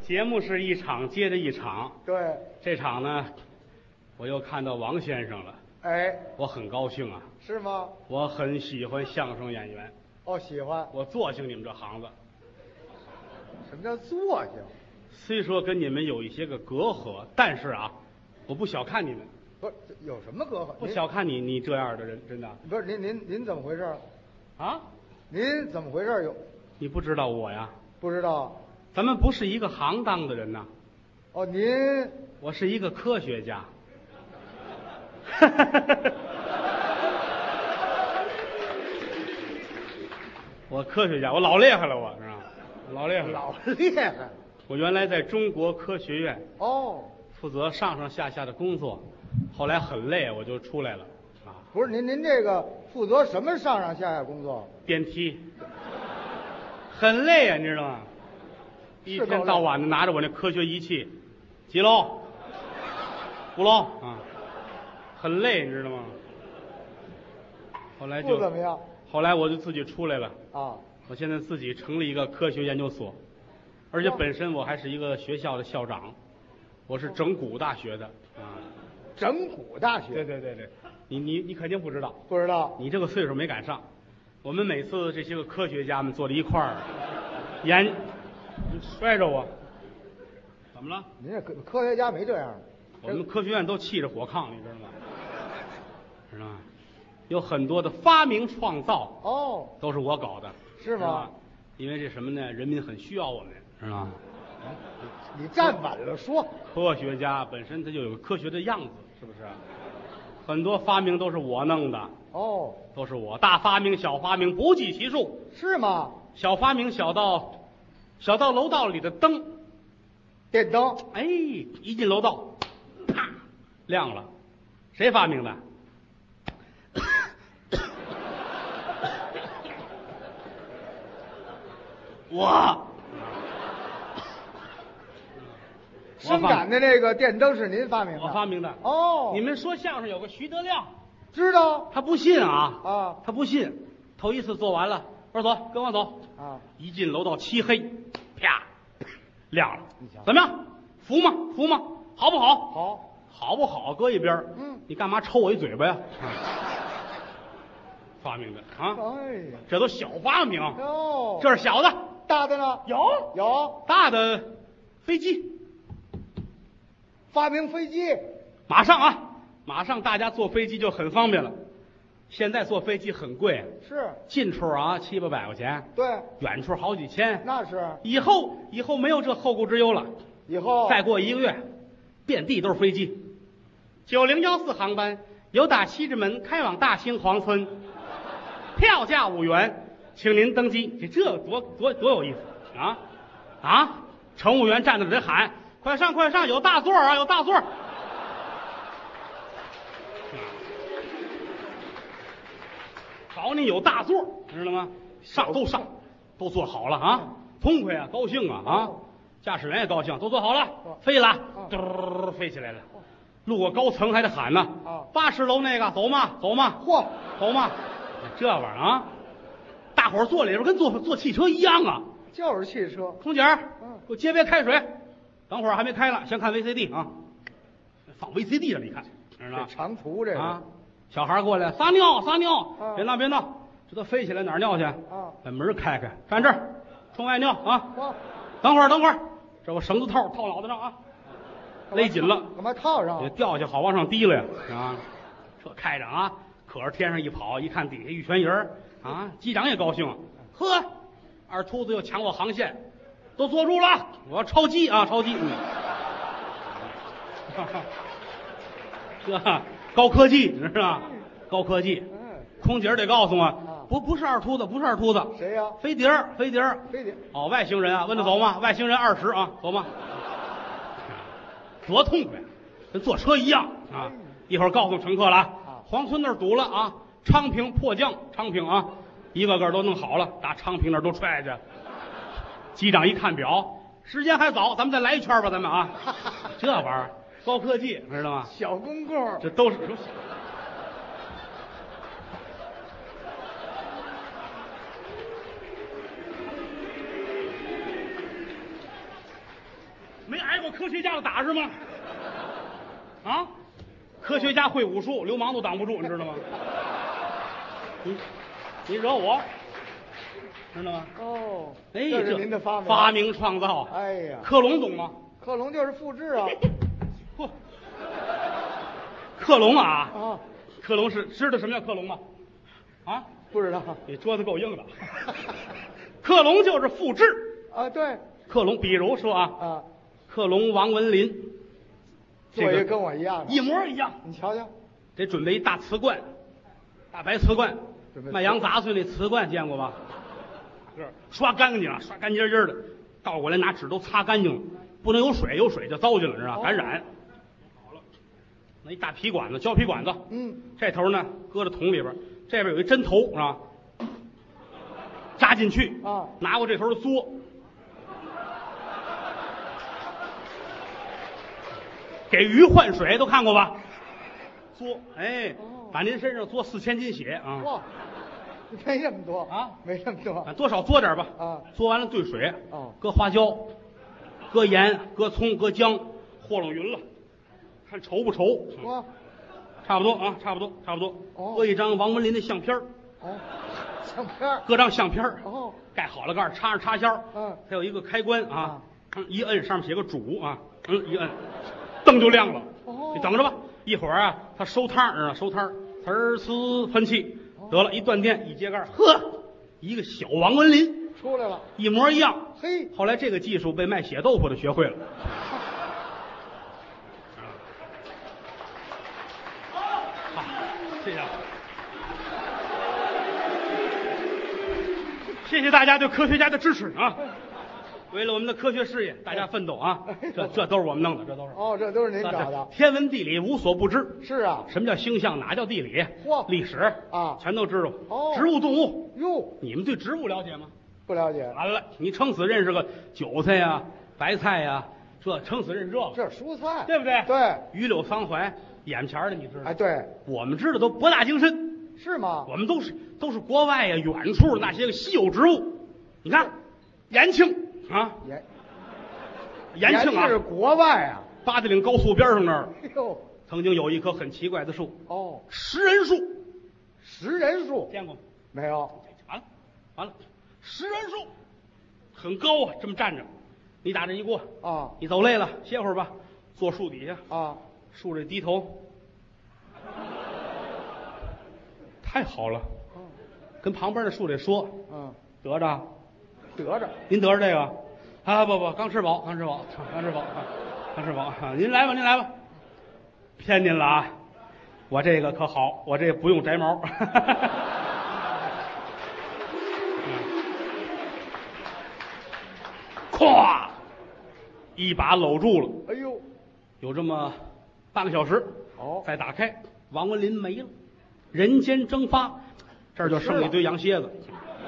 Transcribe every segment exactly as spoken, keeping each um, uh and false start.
节目是一场接着一场。 对， 这场呢，我又看到王先生了， 哎， 我很高兴啊。 是吗？ 我很喜欢相声演员， 哦，喜欢。 我做兴你们这行子。 什么叫作性？ 虽说跟你们有一些个隔阂，但是啊，我不小看你们。 不是有什么隔阂？ 不小看你，你这样的人，真的。 不是您您您怎么回事？ 啊？ 您怎么回事？有你不知道我呀？ 不知道？ 咱们不是一个行当的人呐。 哦，您我是一个科学家。我科学家，我老厉害了，我是吧？老厉害了， 老厉害。 我原来在中国科学院哦， 负责上上下下的工作，后来很累，我就出来了。啊， 不是您您这个负责什么上上下下工作？ 电梯，很累啊，你知道吗？一天到晚的拿着我那科学仪器，几楼？五楼啊，很累，你知道吗？后来就不怎么样。 后来我就自己出来了啊， 我现在自己成立一个科学研究所，而且本身我还是一个学校的校长，我是整蛊大学的啊。 整蛊大学？ 对对对对，你你你肯定不知道。 不知道？ 你这个岁数没赶上。我们每次这些个科学家们坐在一块儿研，你摔着我，怎么了？ 您这科科学家没这样的。 我们科学院都气着火炕，你知道吗？知道吗？有很多的发明创造哦， 都是我搞的。 是吗？ 因为这什么呢？人民很需要我们，知道吗？ 你站稳了说。 科学家本身他就有个科学的样子，是不是？很多发明都是我弄的。 哦， 都是我，大发明小发明不计其数。 是吗？ 小发明小到小到楼道里的灯， 电灯。 哎，一进楼道，啪，亮了。谁发明的？我。 生产的这个电灯是您发明的？ 我发明的。 哦， 你们说相声有个徐德亮， 知道？ 他不信啊啊， 他不信。头一次做完了，我说走，跟我走。 啊， 一进楼道漆黑，啪，亮了。怎么样？服吗？服吗？好不好？ 好， 好不好？搁一边。 嗯， 你干嘛抽我一嘴巴呀？发明的啊！ 哎呀， 这都小发明。 哟， 这是小的， 大的呢？ 有有大的飞机。 发明飞机， 马上啊，马上大家坐飞机就很方便了。现在坐飞机很贵， 是近处啊七八百块钱， 对， 远处好几千。 那是以后以后没有这后顾之忧了。 以后再过一个月，遍地都是飞机。九零幺四航班由打西直门开往大兴黄村，票价五元，请您登机。这这多多多有意思啊啊！乘务员站在这里喊。快上快上，有大座啊，有大座。找你有大座，知道吗？上都上，都坐好了啊，痛快啊，高兴啊啊！驾驶员也高兴，都坐好了，飞了，嘟飞起来了。路过高层还得喊呢，八十楼那个走吗？走吗？ 嚯， 走吗？这玩意儿啊，大伙儿坐里边跟坐坐汽车一样啊， 就是汽车。 空姐儿，给我接杯开水。等会儿还没开了，先看 V C D 啊，放 V C D 了，你看，知道吗？ 长途这个啊，小孩过来撒尿撒尿，别闹别闹，这都飞起来哪儿尿去？啊，把门开开，站这儿，窗外尿啊。等会儿等会儿，这我绳子套套脑袋上啊，勒紧了， 干嘛套上？ 也掉下好往上提了呀啊！车开着啊，可着天上一跑，一看底下一群人啊，机长也高兴，呵，二秃子又抢我航线。都坐住了，我要超机啊，超机！嗯、这高科技，你知道吧？高科技。空姐得告诉我，不不是二秃子，不是二秃子， 谁呀？ 飞碟儿，飞碟儿， 飞碟。 哦，外星人啊，问他走吗？外星人二十啊，走吗？多痛快，跟坐车一样啊！一会儿告诉乘客了啊，黄村那儿堵了啊，昌平迫降，昌平啊，一个个都弄好了，打昌平那儿都踹去。机长一看表，时间还早，咱们再来一圈吧，咱们啊，这玩意儿高科技，知道吗？ 小公共， 这都是。 挨过科学家的打是吗？啊，科学家会武术，流氓都挡不住，你知道吗？你你惹我，知道吗？ 哦， 哎， 这是您的发明。 发明创造。 哎呀， 克隆懂吗？ 克隆就是复制啊。 嚯，克隆啊！ 啊， 克隆是知道什么叫克隆吗？啊， 不知道。 你桌子够硬的。克隆就是复制。 啊，对。 克隆，比如说啊， 啊， 克隆王文林，这个做一个跟我一样的， 一模一样。 你瞧瞧， 得准备一大瓷罐，大白瓷罐，卖洋杂碎那瓷罐见过吧？刷干净了，刷干净净的，倒过来拿纸都擦干净了，不能有水，有水就糟践了，知道吧？感染。好了，那一大皮管子，胶皮管子， 嗯， 这头呢搁在桶里边，这边有一针头啊，扎进去啊， 拿过这头嘬，给鱼换水都看过吧？嘬，哎，把您身上嘬四千斤血啊！ 哇，没这么多啊， 没这么多啊，多少嘬点吧。 啊， 嘬完了兑水， 哦， 搁花椒，搁盐，搁葱，搁姜，和拢匀了，看稠不稠？ 哇， 差不多啊，差不多，差不多。 哦， 搁一张王文林的相片哦，相片搁张相片哦， 盖好了盖儿，插上插销， 嗯， 还有一个开关啊， 啊嗯，一摁上面写个主啊，嗯，一摁，灯就亮了。 哦， 你等着吧，一会儿啊，它收摊儿啊，收摊儿，呲儿呲喷气，得了一断电，一揭盖儿，呵，一个小王文林出来了， 一模一样。 嘿， 后来这个技术被卖血豆腐的学会了。好，谢谢。谢谢大家对科学家的支持啊！为了我们的科学事业，大家奋斗啊！这这都是我们弄的，这都是。 哦，这都是您找的。 天文地理无所不知。 是啊。 什么叫星象？哪叫地理？ 嚯， 历史啊， 全都知道。 哦， 植物、动物。 哟， 你们对植物了解吗？ 不了解。 完了，你撑死认识个韭菜呀、白菜呀，这撑死认识这个。 这是蔬菜， 对不对？ 对。 榆柳桑槐，眼前的你知道？ 哎，对。 我们知道都博大精深。 是吗？ 我们都是都是国外呀、远处的那些个稀有植物。你看，延庆啊， 延延庆啊， 是国外啊， 八达岭高速边上那儿， 哎呦， 曾经有一棵很奇怪的树， 哦， 食人树， 食人树见过吗？ 没有。 完了，完了，食人树很高啊，这么站着，你打这一过啊， 你走累了，歇会儿吧，坐树底下啊， 树这低头，太好了，跟旁边的树得说， 嗯， 得着。 得着， 您得着这个啊？不不，刚吃饱，刚吃饱，刚吃饱，刚吃饱。啊、您来吧，您来吧。骗您了啊！我这个可好，我这不用摘毛。咵，一把搂住了。 哎呦， 有这么半个小时。 哦， 再打开，王文林没了，人间蒸发，这儿就剩一堆羊蝎子。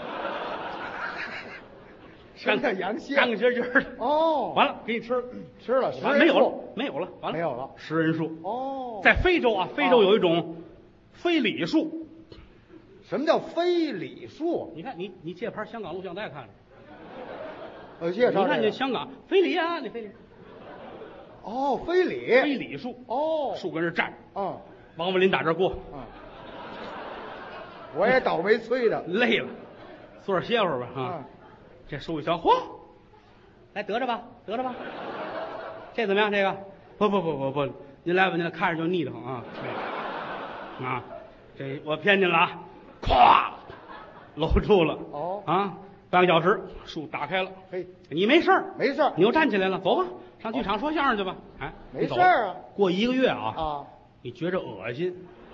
什么叫羊蝎？ 干干净净的。 哦， 完了，给你吃了， 吃了， 完没有了，没有了，完了， 没有了。 食人树。 哦， 在非洲啊，非洲有一种非礼树。 什么叫非礼树？ 你看，你你借盘香港录像带看着。 我介绍。 你看，这香港非礼啊，你非礼。 哦，非礼。 非礼树。 哦， 树跟这站着。 嗯。 王文林打这过。 嗯。我也倒霉催的。 累了，坐着歇会儿吧啊。 嗯。 这树一瞧，嚯，来得着吧，得着吧，这怎么样？这个不不不不不，您来吧，您来看着就腻得慌啊！啊，这我骗您了啊！咵，搂住了。 哦啊，半个小时，树打开了。 嘿， 你没事儿， 没事儿， 你又站起来了，走吧，上剧场说相声去吧。哎， 没事儿啊。 过一个月啊啊， 你觉着恶心。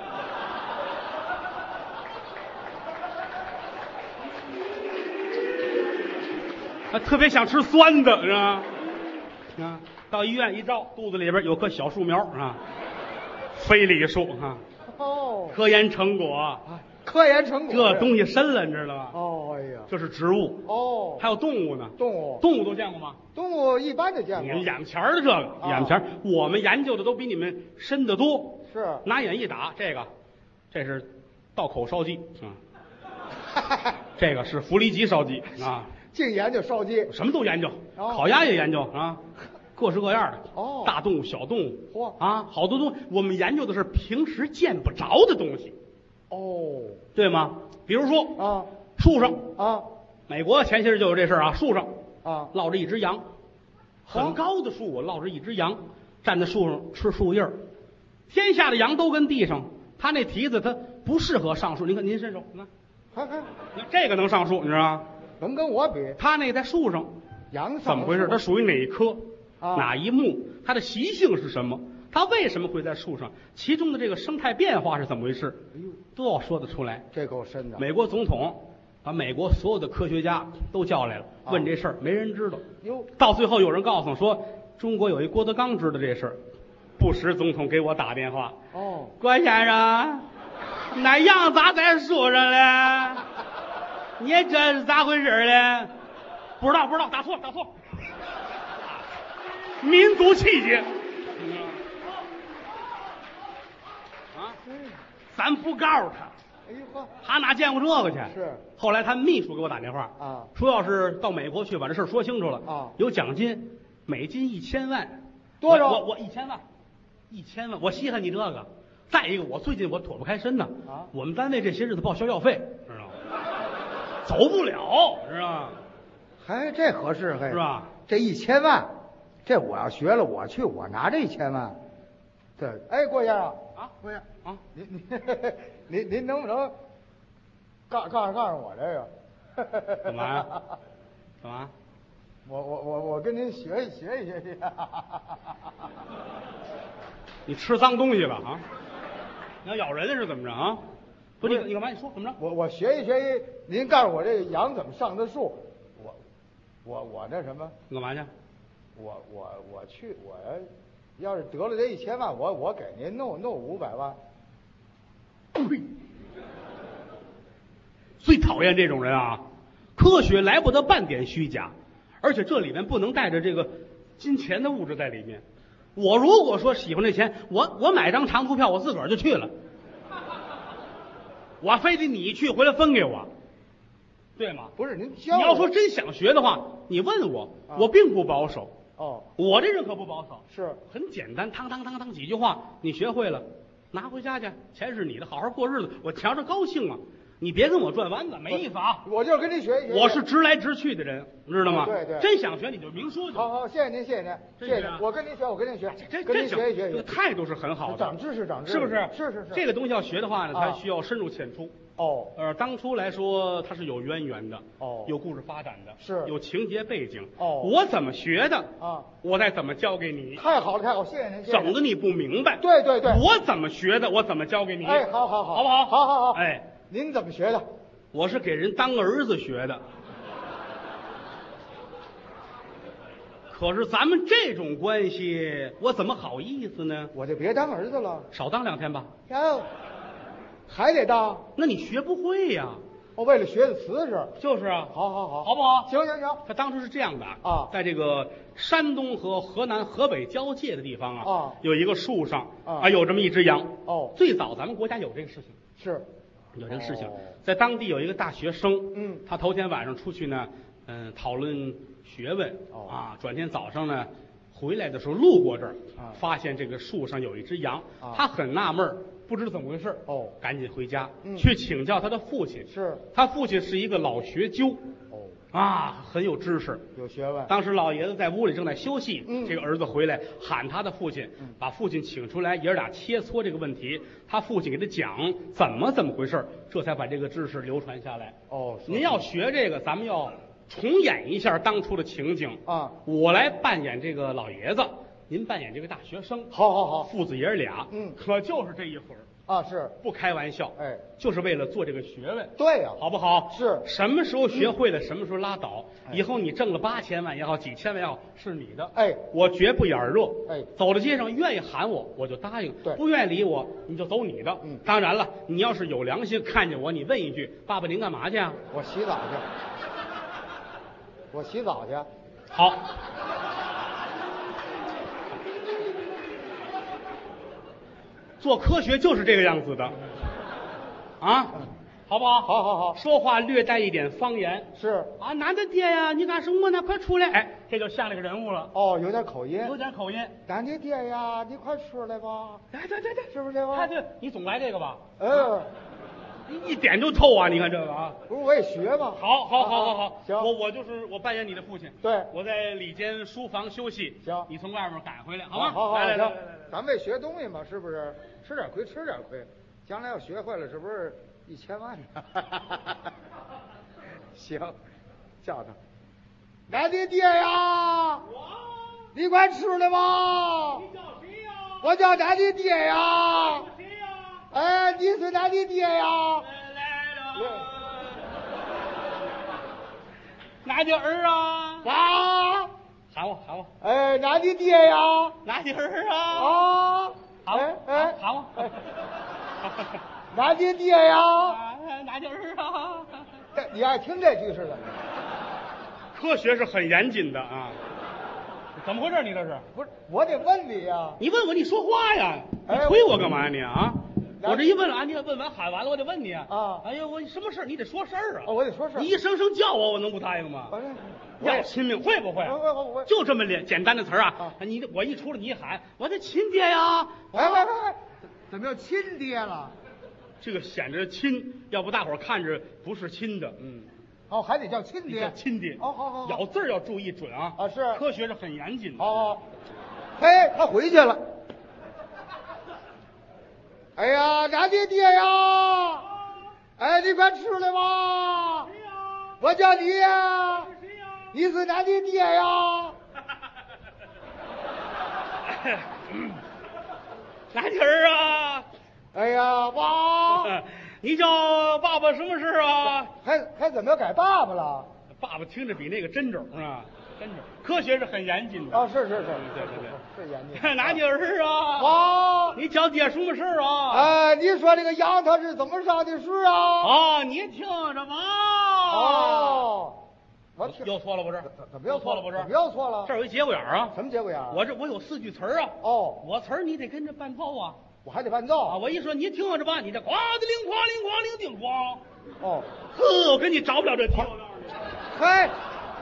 啊，特别想吃酸的，是吧？啊，到医院一照，肚子里边有棵小树苗啊，非礼树啊。 哦， 科研成果，啊， 科研成果， 这东西深了，你知道吗？ 哦，哎呀， 这是植物。 哦， 还有动物呢。 动物， 动物都见过吗？ 动物一般的见过。 你们眼前的这个，眼前我们研究的都比你们深得多。 是， 拿眼一打，这个，这是道口烧鸡啊，这个是弗里吉烧鸡啊。 净研究烧鸡， 什么都研究， 哦、 烤鸭也研究啊， 各式各样的哦大动物、小动物， 嚯啊，好多东西我们研究的是平时见不着的东西， 哦对吗？比如说啊树上， 啊美国前些日就有这事儿啊，树上啊落着一只羊，很高的树，落着一只羊站在树上吃树叶儿。天下的羊都跟地上，它那蹄子它不适合上树。您看，您伸手，你看， 还还你看这个能上树，你知道吗？ 能跟我比？ 它那在树上， 羊怎么回事？它属于哪一科？ 啊哪一目？它的习性是什么？它为什么会在树上？其中的这个生态变化是怎么回事？ 哎呦， 都要说得出来。 这够深的。 美国总统把美国所有的科学家都叫来了， 啊问这事儿，没人知道。 哟， 到最后有人告诉我说，中国有一郭德纲知道这事儿。布什总统给我打电话， 哦， 郭先生，那羊咋在树上了？你这是咋回事呢？不知道，不知道，打错，打错。民族气节。啊，咱不告诉他， 哎呦呵， 他哪见过这个去？ 是。 后来他秘书给我打电话啊， 说要是到美国去把这事儿说清楚了啊， 有奖金，美金一千万。 多少？ 我我一千万，一千万，我稀罕你这个。再一个，我最近我躲不开身呢。 啊， 我们单位这些日子报销药费，知道吗？走不了，知道吗？ 还这合适嘿？ 是吧？ 这一千万，这我要学了，我去，我拿这一千万。对，哎，郭先生啊， 郭先生啊， 您您您您能不能告告诉告诉我这个？ 干嘛呀？干嘛？ 我我我我跟您学习学习学习。 你吃脏东西了啊？你要咬人是怎么着啊？不是你你干嘛？你说怎么着？ 我我学习学习，您告诉我这个羊怎么上的树？我我我那什么？ 你干嘛去？ 我我我去，我要是得了这一千万，我我给您弄弄五百万。 呸！最讨厌这种人啊！科学来不得半点虚假，而且这里面不能带着这个金钱的物质在里面。我如果说喜欢这钱，我我买张长途票，我自个儿就去了，我非得你去回来分给我，对吗？ 不是您教你要说真想学的话，你问我， 啊我并不保守。 哦， 我这人可不保守， 是很简单，当当当当几句话，你学会了，拿回家去，钱是你的，好好过日子，我瞧着高兴啊！你别跟我转弯子，没意思啊！ 我就是跟您学一学。 我是直来直去的人，知道吗？ 对对真想学你就明说就。 好好，谢谢您，谢谢您，谢谢您真是啊。 我跟您学，我跟您学， 这跟您这学一学这个态度是很好的， 长知识，长知识， 是不是？ 是是是。 这个东西要学的话呢， 啊它需要深入浅出。 哦呃，当初来说它是有渊源的， 哦有故事发展的， 是有情节背景。 哦我怎么学的啊， 我再怎么教给你， 太好了，太好，谢谢您，谢谢您整的你不明白。 对对对， 我怎么学的，我怎么教给你。 哎，好好好， 好不好？ 好好好， 哎， 您怎么学的？ 我是给人当儿子学的。可是咱们这种关系，我怎么好意思呢？ 我就别当儿子了， 少当两天吧。 哟，还得当？ 那你学不会呀。 我为了学的瓷实。 就是啊， 好好好， 好不好？ 行行行， 他当初是这样的啊在这个山东和河南、河北交界的地方啊， 啊有一个树上啊有这么一只羊。 哦最早咱们国家有这个事情， 是， 有这个事情， 哦在当地有一个大学生， 嗯他头天晚上出去呢，嗯，讨论学问， 哦啊，转天早上呢，回来的时候路过这儿， 啊发现这个树上有一只羊， 啊他很纳闷儿，不知怎么回事， 哦赶紧回家， 嗯去请教他的父亲， 是， 他父亲是一个老学究， 哦， 啊，很有知识。 有学问。 当时老爷子在屋里正在休息， 嗯这个儿子回来喊他的父亲， 嗯把父亲请出来，爷儿俩切磋这个问题。他父亲给他讲怎么怎么回事，这才把这个知识流传下来。 哦，是您要学这个，咱们要重演一下当初的情景啊， 我来扮演这个老爷子，您扮演这个大学生。 好好好， 父子爷儿俩， 嗯可就是这一会儿， 啊是， 不开玩笑， 哎， 就是为了做这个学问。 对呀， 好不好？ 是什么时候学会了，什么时候拉倒。 哎以后你挣了八千万也好，几千万也好，是你的。 哎我绝不眼儿热。 哎走到街上愿意喊我，我就答应； 对不愿意理我，你就走你的。 嗯当然了，你要是有良心，看见我，你问一句：“爸爸，您干嘛去啊我洗澡去，我洗澡去。？” 好。做科学就是这个样子的，啊，好不好？ 好好好， 说话略带一点方言。 是， 啊，男的爹呀，你干什么呢？快出来！哎， 这就像那个人物了。 哦，有点口音， 有点口音。 咱的爹呀，你快出来吧！ 对对对对， 是不是这个？ 哎对，你总来这个吧？ 嗯， 你一点就透啊！你看这个啊。 不是我也学吗？ 好，好，好，好，好。 行， 我我就是我扮演你的父亲。 对， 我在里间书房休息。 行， 你从外面赶回来，好吗？ 好好， 来来来， 咱为学东西嘛，是不是？吃点亏，吃点亏，将来要学会了，是不是一千万呢？行，叫他，俺的爹呀！ 我， 你快出来吧！ 你叫谁呀？ 我叫咱的爹呀！ 谁呀？ 哎，你是咱的爹呀！ 来了。哪的儿啊？ 啊！ 喊我，喊我。 哎，俺的爹呀！ 哪的儿啊？ 啊！ 哎哎， 喊我。 俺的爹呀！ 哪的儿啊？ 你爱听这句似的？ 科学是很严谨的啊。怎么回事？你这是？ 不是，我得问你呀。 你问我，你说话呀！你推我干嘛呀你啊？我这一问啊，你问完喊完了，我得问你啊。 啊！ 哎呀，我什么事你得说事儿啊。 哦，我得说事儿。 你一声声叫我，我能不答应吗？要亲命会不会？ 我我我就这么简简单的词儿啊！你我一出来，你一喊，我得亲爹呀！ 哎哎哎，怎么要亲爹了？ 这个显着亲，要不大伙儿看着不是亲的，嗯。 哦，还得叫亲爹。 叫亲爹。 哦，好好。 咬字要注意准啊！ 啊，是。 科学是很严谨的。 好好。嘿，他回去了。哎呀，俺的爹呀！哎，你快出来吧！ 谁呀？ 我叫你呀。 是谁呀？ 你是俺的爹呀。 哪地儿啊？ 哎呀，爸！ 你叫爸爸什么事啊？ 还还怎么要改爸爸了？ 爸爸听着比那个真种啊，真种。科学是很严谨的。 哦，是是是， 对对对，是严谨。 哪地儿啊？ 啊！ 你叫爹什么事啊？ 哎，你说这个羊它是怎么上的树啊？ 哦，你听着吧。 哦，我听又错了不是？ 怎么又错了不是？ 怎么又错了？ 这儿有一节骨眼啊。 什么节骨眼？ 我这我有四句词儿啊。 哦， 我词儿你得跟着伴奏啊。 我还得伴奏啊！我一说你听着吧，你这哐的铃哐铃哐铃叮哐。 哦， 呵，我跟你找不了这题。我告诉你。 嗨，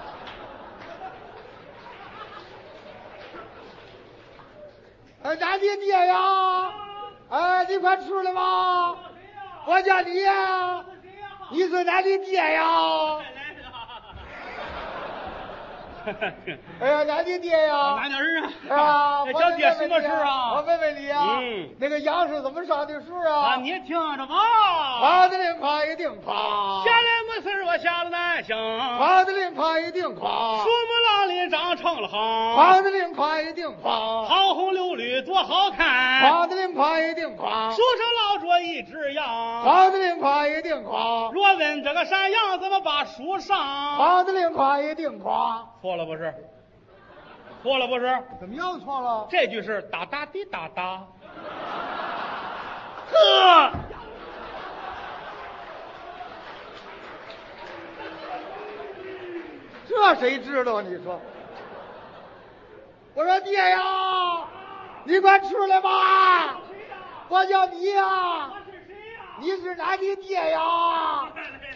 哎，咱的爹呀！哎，你快出来吧！我叫你呀！你是咱的爹呀！哎呀，俺的爹呀！ 哪点儿啊？ 啊， 我叫爹什么事啊？ 我问问你啊， 嗯， 那个羊是怎么上的树啊？ 啊，你听着吧。 哐的铃哐一定哐， 下来没事我下了南乡。 哐的铃哐一定哐， 树木朗里长成了行。 哐的铃哐一定哐， 桃红柳绿多好看。 哐的铃哐一定哐， 树上落着一只羊。 哐的铃哐一定哐， 若问这个山羊怎么把树上？ 哐的铃哐一定哐。 错了不是？错了不是？ 怎么又错了？ 这句是哒哒滴哒哒。呵， 这谁知道？你说？我说爹呀，你快出来吧！我叫你呀。你是俺的爹呀。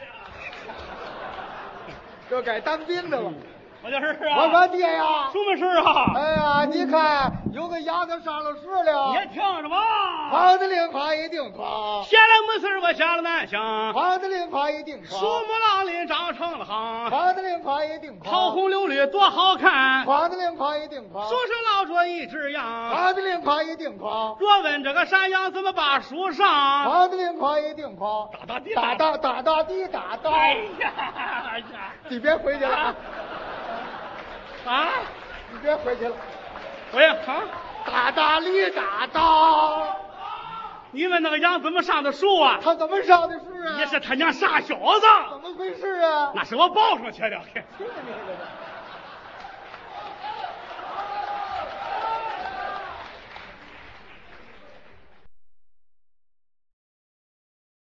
这该当兵的了。 我就是啊。 我说爹呀， 什么事啊？ 哎呀，你看有个羊它上了树了。 你听着吧。 哐的铃哐一定哐， 下来没事我下了南乡。 哐的铃哐一定哐， 树木朗里长成了行。 哐的铃哐一定哐， 桃红柳绿多好看。 哐的铃哐一定哐， 树上落着一只羊。 哐的铃哐一定哐， 若问这个山羊怎么把树上？ 哐的铃哐一定哐， 哒哒滴哒哒哒哒滴哒哒。 哎呀呀！ 你别回去了啊！ 啊！ 你别回去了。 喂啊！ 哒哒哩哒哒。 你问那个羊怎么上的树啊？ 他怎么上的树啊？ 也是他娘傻小子！ 怎么回事啊？ 那是我抱上去的。 去你这个！